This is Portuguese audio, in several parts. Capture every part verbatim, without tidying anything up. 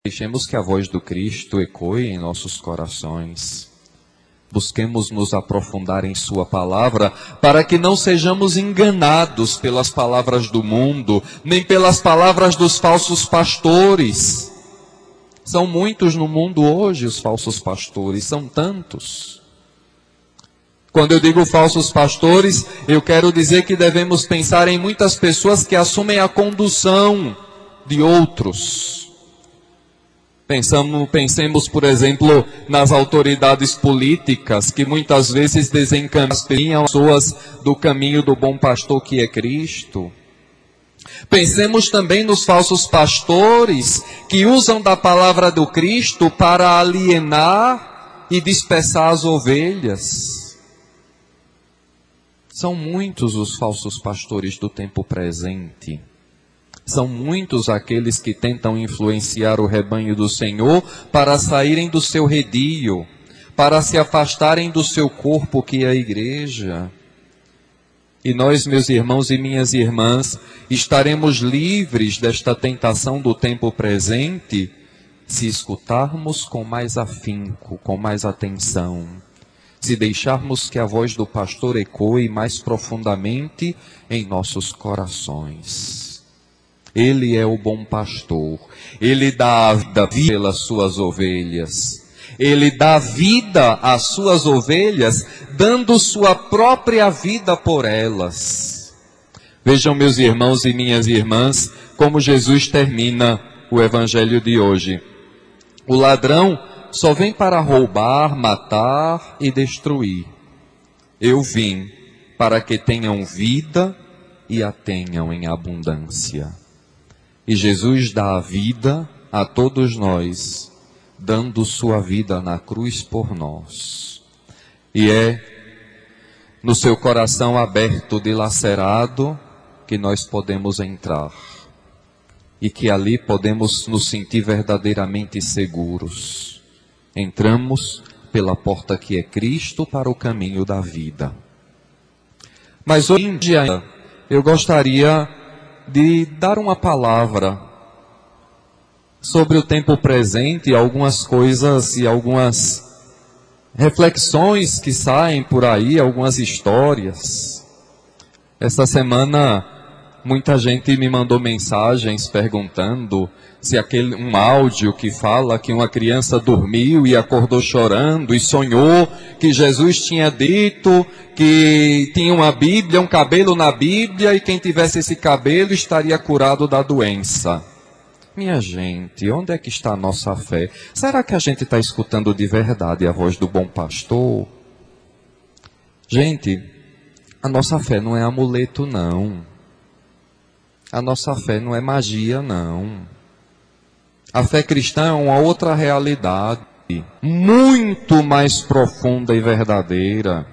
Deixemos que a voz do Cristo ecoe em nossos corações. Busquemos nos aprofundar em sua palavra, para que não sejamos enganados pelas palavras do mundo, nem pelas palavras dos falsos pastores. São muitos no mundo hoje os falsos pastores, são tantos. Quando eu digo falsos pastores, eu quero dizer que devemos pensar em muitas pessoas que assumem a condução de outros. Pensamos, pensemos, por exemplo, nas autoridades políticas, que muitas vezes desencaminham as pessoas do caminho do bom pastor que é Cristo. Pensemos também nos falsos pastores, que usam da palavra do Cristo para alienar e dispersar as ovelhas. São muitos os falsos pastores do tempo presente. São muitos aqueles que tentam influenciar o rebanho do Senhor para saírem do seu redil, para se afastarem do seu corpo que é a igreja. E nós, meus irmãos e minhas irmãs, estaremos livres desta tentação do tempo presente se escutarmos com mais afinco, com mais atenção, se deixarmos que a voz do pastor ecoe mais profundamente em nossos corações. Ele é o bom pastor, ele dá a vida pelas suas ovelhas, ele dá vida às suas ovelhas, dando sua própria vida por elas. Vejam, meus irmãos e minhas irmãs, como Jesus termina o evangelho de hoje. O ladrão só vem para roubar, matar e destruir. Eu vim para que tenham vida e a tenham em abundância. E Jesus dá a vida a todos nós, dando sua vida na cruz por nós. E é no seu coração aberto, dilacerado, que nós podemos entrar. E que ali podemos nos sentir verdadeiramente seguros. Entramos pela porta que é Cristo para o caminho da vida. Mas hoje em dia eu gostaria de dar uma palavra sobre o tempo presente, algumas coisas e algumas reflexões que saem por aí, algumas histórias. Essa semana, muita gente me mandou mensagens perguntando se aquele um áudio que fala que uma criança dormiu e acordou chorando e sonhou que Jesus tinha dito que tinha uma Bíblia, um cabelo na Bíblia, e quem tivesse esse cabelo estaria curado da doença. Minha gente, onde é que está a nossa fé? Será que a gente está escutando de verdade a voz do bom pastor? Gente, a nossa fé não é amuleto, não. A nossa fé não é magia, não. A fé cristã é uma outra realidade, muito mais profunda e verdadeira.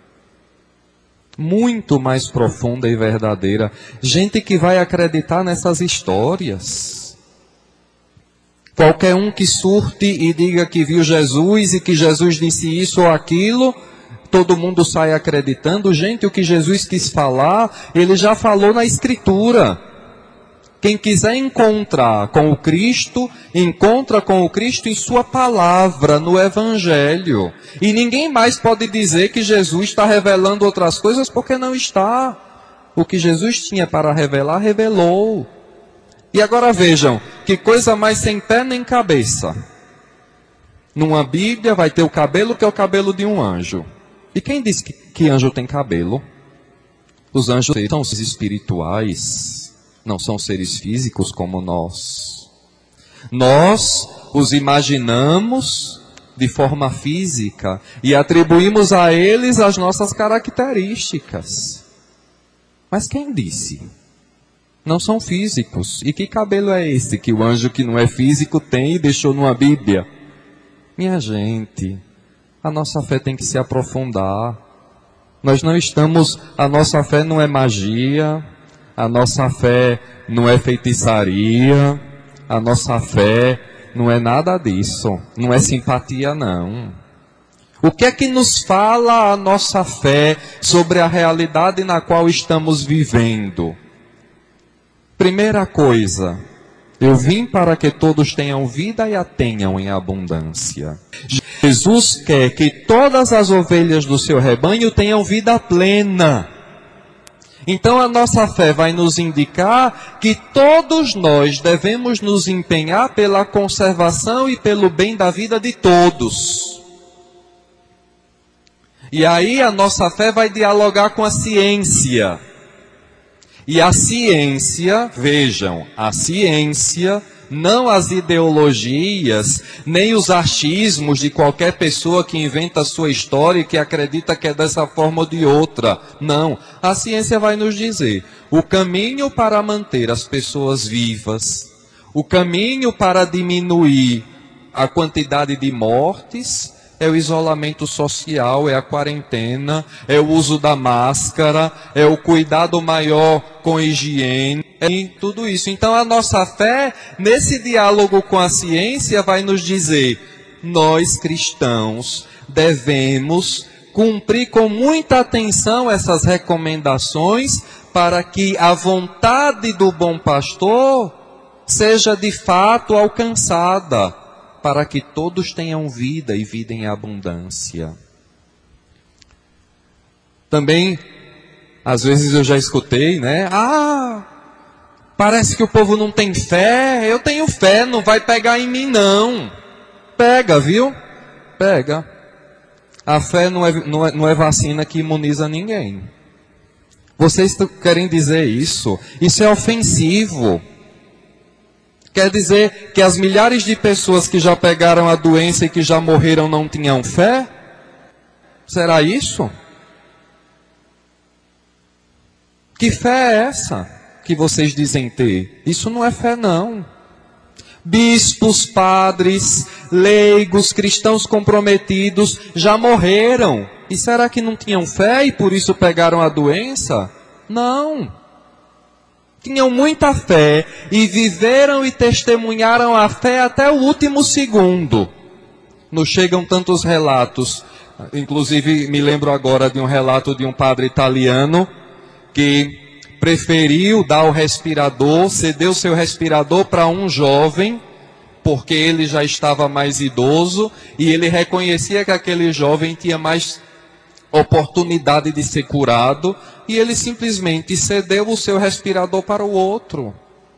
Muito mais profunda e verdadeira. Gente que vai acreditar nessas histórias. Qualquer um que surte e diga que viu Jesus e que Jesus disse isso ou aquilo, todo mundo sai acreditando. Gente, o que Jesus quis falar, ele já falou na Escritura. Quem quiser encontrar com o Cristo, encontra com o Cristo em sua palavra, no Evangelho. E ninguém mais pode dizer que Jesus está revelando outras coisas, porque não está. O que Jesus tinha para revelar, revelou. E agora vejam, que coisa mais sem pé nem cabeça. Numa Bíblia vai ter o cabelo que é o cabelo de um anjo. E quem disse que, que anjo tem cabelo? Os anjos são seres espirituais. Não são seres físicos como nós. Nós os imaginamos de forma física e atribuímos a eles as nossas características. Mas quem disse? Não são físicos. E que cabelo é esse que o anjo que não é físico tem e deixou numa Bíblia? Minha gente, a nossa fé tem que se aprofundar. Nós não estamos, a nossa fé não é magia. A nossa fé não é feitiçaria, a nossa fé não é nada disso, não é simpatia não. O que é que nos fala a nossa fé sobre a realidade na qual estamos vivendo? Primeira coisa, Eu vim para que todos tenham vida e a tenham em abundância. Jesus quer que todas as ovelhas do seu rebanho tenham vida plena. Então a nossa fé vai nos indicar que todos nós devemos nos empenhar pela conservação e pelo bem da vida de todos. E aí a nossa fé vai dialogar com a ciência. E a ciência, vejam, a ciência, não as ideologias, nem os achismos de qualquer pessoa que inventa a sua história e que acredita que é dessa forma ou de outra. Não, a ciência vai nos dizer o caminho para manter as pessoas vivas, o caminho para diminuir a quantidade de mortes, é o isolamento social, é a quarentena, é o uso da máscara, é o cuidado maior com higiene, é tudo isso. Então a nossa fé, nesse diálogo com a ciência, vai nos dizer, nós cristãos devemos cumprir com muita atenção essas recomendações para que a vontade do bom pastor seja de fato alcançada, para que todos tenham vida e vida em abundância. Também, às vezes eu já escutei, né? Ah, parece que o povo não tem fé. Eu tenho fé, não vai pegar em mim não. Pega, viu? Pega. A fé não é, não é, não é vacina que imuniza ninguém. Vocês querem dizer isso? Isso é ofensivo. Quer dizer que as milhares de pessoas que já pegaram a doença e que já morreram não tinham fé? Será isso? Que fé é essa que vocês dizem ter? Isso não é fé, não. Bispos, padres, leigos, cristãos comprometidos já morreram. E será que não tinham fé e por isso pegaram a doença? Não. Tinham muita fé e viveram e testemunharam a fé até o último segundo. Nos chegam tantos relatos, inclusive me lembro agora de um relato de um padre italiano que preferiu dar o respirador, cedeu seu respirador para um jovem, porque ele já estava mais idoso e ele reconhecia que aquele jovem tinha mais oportunidade de ser curado, e ele simplesmente cedeu o seu respirador para o outro.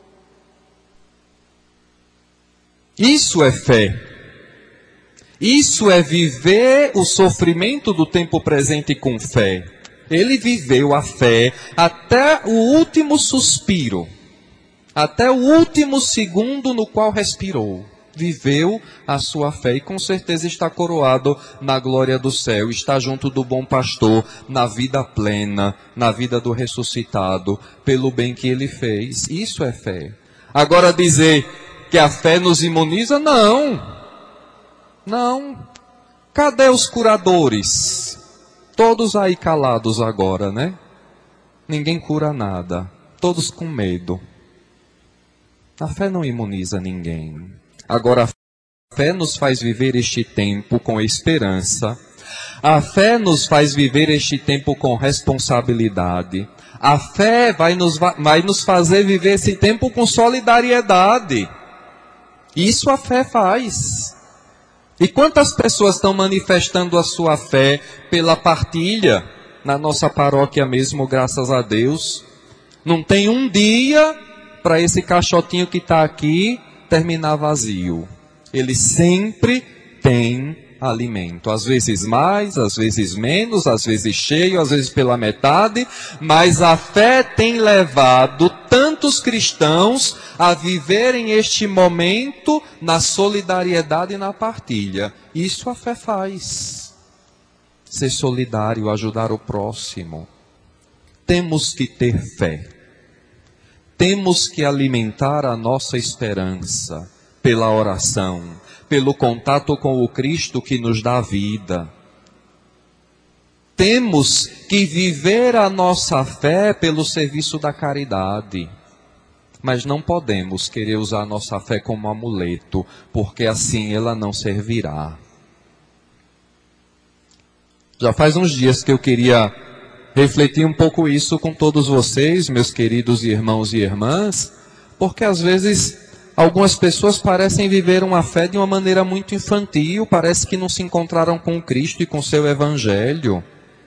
Isso é fé. Isso é viver o sofrimento do tempo presente com fé. Ele viveu a fé até o último suspiro, até o último segundo no qual respirou. Viveu a sua fé e com certeza está coroado na glória do céu, está junto do bom pastor, na vida plena, na vida do ressuscitado, pelo bem que ele fez. Isso é fé. Agora dizer que a fé nos imuniza, não. Não. Cadê os curadores? Todos aí calados agora, né? Ninguém cura nada, todos com medo. A fé não imuniza ninguém. Agora, a fé nos faz viver este tempo com esperança. A fé nos faz viver este tempo com responsabilidade. A fé vai nos, vai nos fazer viver esse tempo com solidariedade. Isso a fé faz. E quantas pessoas estão manifestando a sua fé pela partilha? Na nossa paróquia mesmo, graças a Deus. Não tem um dia para esse caixotinho que está aqui terminar vazio. Ele sempre tem alimento. Às vezes mais, às vezes menos, às vezes cheio, às vezes pela metade. Mas a fé tem levado tantos cristãos a viverem este momento na solidariedade e na partilha. Isso a fé faz. Ser solidário, ajudar o próximo. Temos que ter fé. Temos que alimentar a nossa esperança pela oração, pelo contato com o Cristo que nos dá vida. Temos que viver a nossa fé pelo serviço da caridade. Mas não podemos querer usar a nossa fé como amuleto, porque assim ela não servirá. Já faz uns dias que eu queria refletir um pouco isso com todos vocês, meus queridos irmãos e irmãs, porque às vezes Algumas pessoas parecem viver uma fé de uma maneira muito infantil, parece que não se encontraram com Cristo e com seu Evangelho.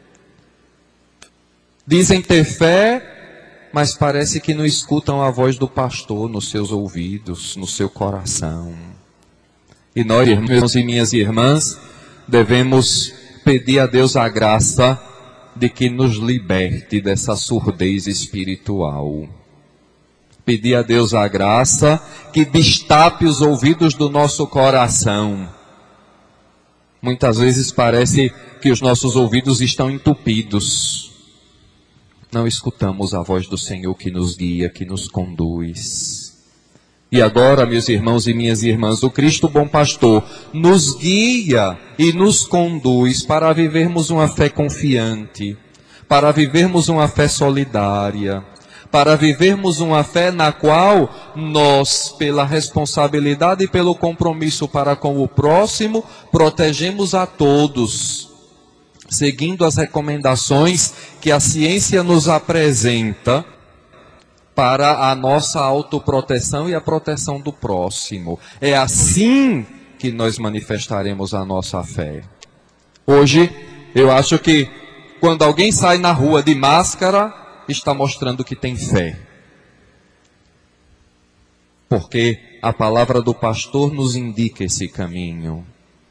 Dizem ter fé, mas parece que não escutam a voz do pastor nos seus ouvidos, no seu coração. E nós, meus e minhas irmãs, devemos pedir a Deus a graça de que nos liberte dessa surdez espiritual. Pedir a Deus a graça que destape os ouvidos do nosso coração. Muitas vezes parece que os nossos ouvidos estão entupidos. Não escutamos a voz do Senhor que nos guia, que nos conduz. E agora, meus irmãos e minhas irmãs, o Cristo bom pastor nos guia e nos conduz para vivermos uma fé confiante, para vivermos uma fé solidária, para vivermos uma fé na qual nós, pela responsabilidade e pelo compromisso para com o próximo, protegemos a todos, seguindo as recomendações que a ciência nos apresenta para a nossa autoproteção e a proteção do próximo. É assim que nós manifestaremos a nossa fé. Hoje, eu acho que quando alguém sai na rua de máscara, está mostrando que tem fé. Porque a palavra do pastor nos indica esse caminho.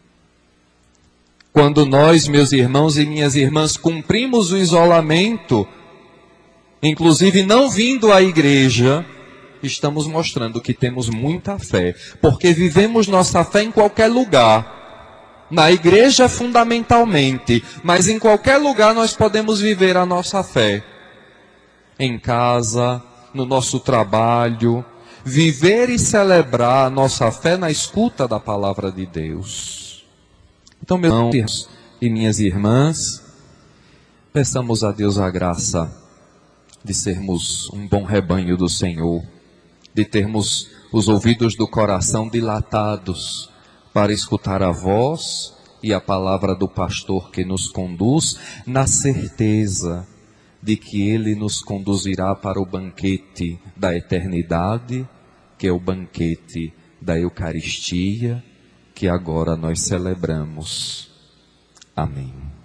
Quando nós, meus irmãos e minhas irmãs, cumprimos o isolamento, inclusive não vindo à igreja, estamos mostrando que temos muita fé. Porque vivemos nossa fé em qualquer lugar. Na igreja fundamentalmente, mas em qualquer lugar nós podemos viver a nossa fé. Em casa, no nosso trabalho, viver e celebrar a nossa fé na escuta da palavra de Deus. Então, meus irmãos e minhas irmãs, peçamos a Deus a graça de sermos um bom rebanho do Senhor, de termos os ouvidos do coração dilatados para escutar a voz e a palavra do pastor que nos conduz, na certeza de que Ele nos conduzirá para o banquete da eternidade, que é o banquete da Eucaristia, que agora nós celebramos. Amém.